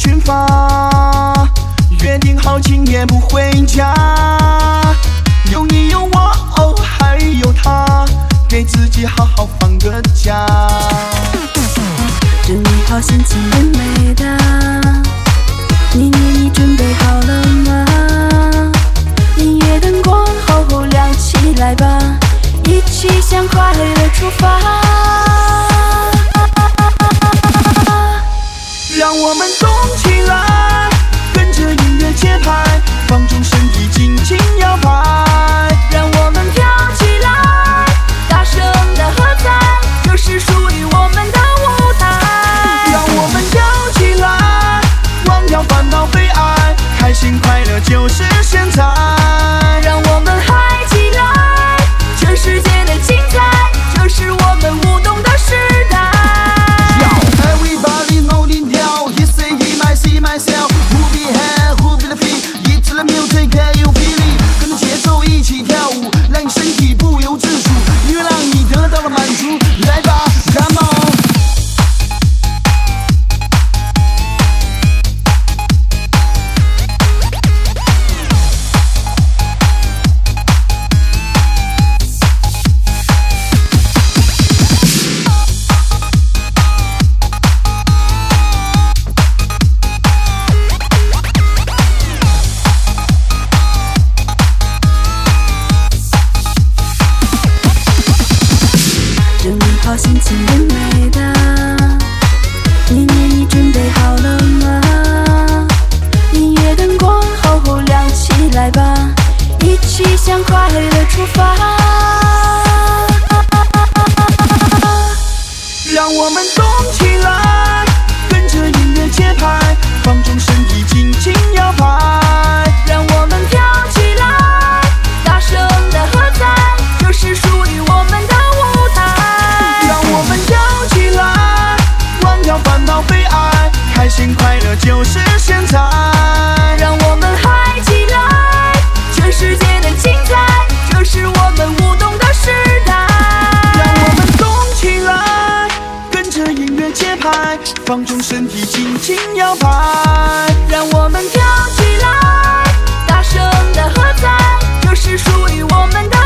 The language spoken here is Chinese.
群发，约定好今夜不回家。有你有我，哦，还有他，给自己好好放个假。 整理好心情很美的，你准备好了吗？音乐灯光后亮起来吧，一起向快乐出发。 让我们动起来，跟着音乐节拍，放纵身体尽情摇摆。 让我们跳起来，大声的喝彩，这是属于我们的舞台。 让我们跳起来，忘掉烦恼悲哀，开心快乐就是现在。 让我们嗨起来，这世界的精彩，这是我们舞动的时代。 Everybody know the deal. He say he might see myself. Who be hand, who be the feet? It's the music, can you feel it? 跟着节奏一起跳舞，让你身体不由自主，音乐让你得到了满足。来吧 ，Come on！ 整理好心情很美的，你准备好了吗？音乐灯光后亮起来吧，一起向快乐出发。 让我们动起来，跟着音乐节拍，放纵身体尽情摇摆。 让我们跳起来，大声的喝彩，这是属于我们的舞台。 让我们跳起来，忘掉烦恼悲哀，开心快乐就是现在。 让我们嗨起来，这世界的精彩，这是我们舞动的时代。 让我们动起来，跟着音乐节拍，放纵身体尽情摇摆。 让我们跳起来，大声的喝彩，这是属于我们的